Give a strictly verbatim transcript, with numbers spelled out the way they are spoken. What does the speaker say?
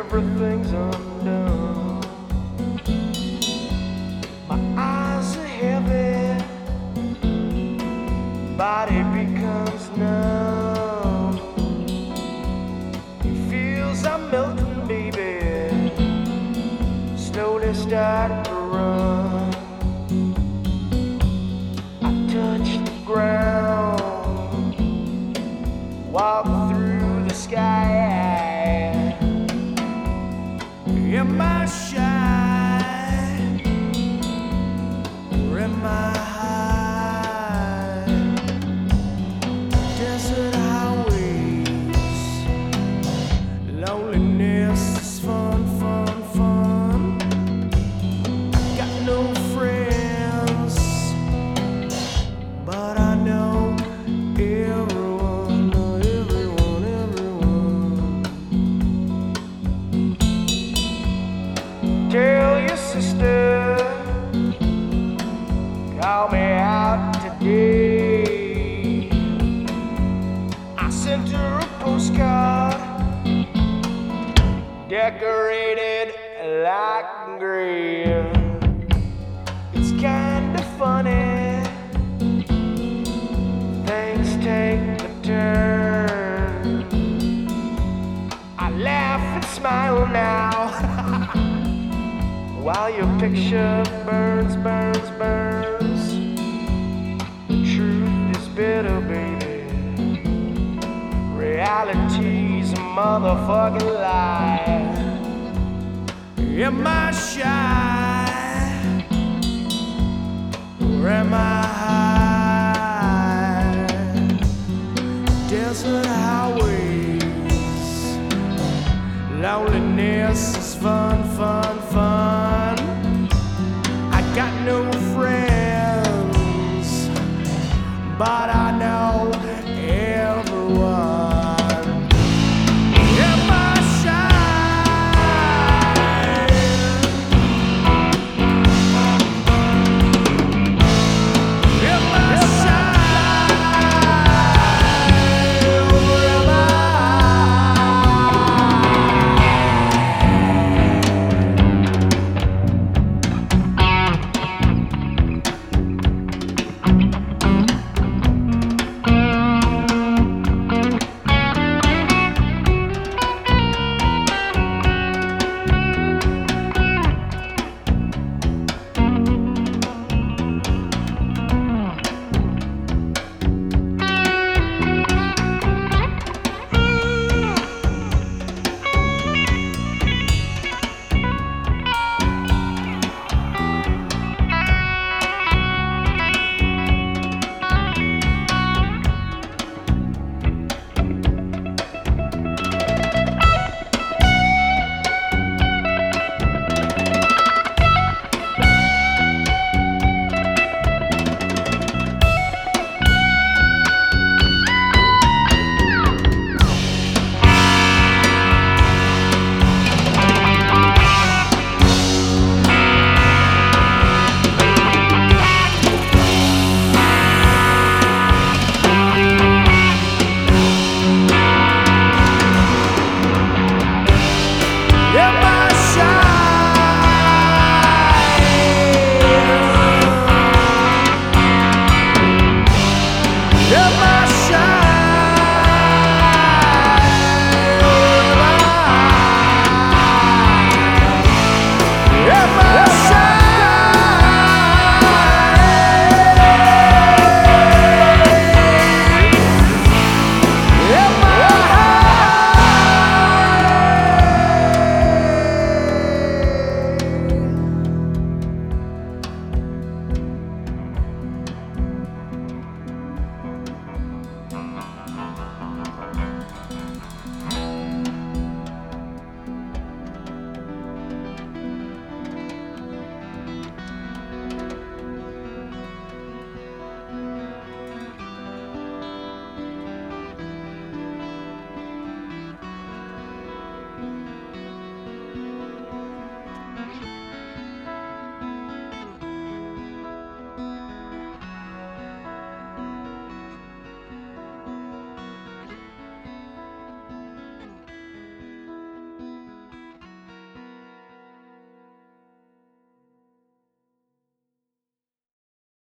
everything's undone. My eyes are heavy, body becomes numb. It feels I'm melting, baby, slowly starting to run. I touch the ground, walk through the sky. Am I shy or am I high? Desert highways, loneliness is fun, fun, fun. Got no friends, but I know everyone, everyone, everyone. Tell your sister, call me out today. I sent her a postcard, decorated like a grave. It's kinda funny, things take a turn. I laugh and smile now, while your picture burns, burns, burns. The truth is bitter, baby. Reality's a motherfucking lie. Am I shy or am I high? Desert highways, loneliness is fun, fun.